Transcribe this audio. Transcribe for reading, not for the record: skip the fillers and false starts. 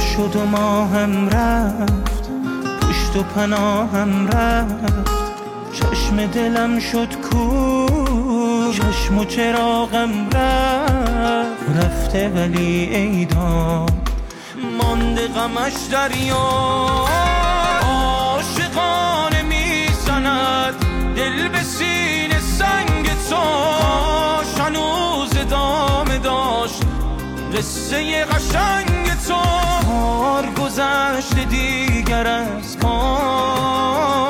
شد و ماهم رفت، پشت و پناهم رفت، چشم دلم شد کور، چشم و چراغم رفت، رفته ولی ای داد مانده غمش دریا. عاشقانه میزند دل به سینه سنگ تو، هنوز ادامه داشت قصه قشنگ تو. کار گذشته دیگر از کار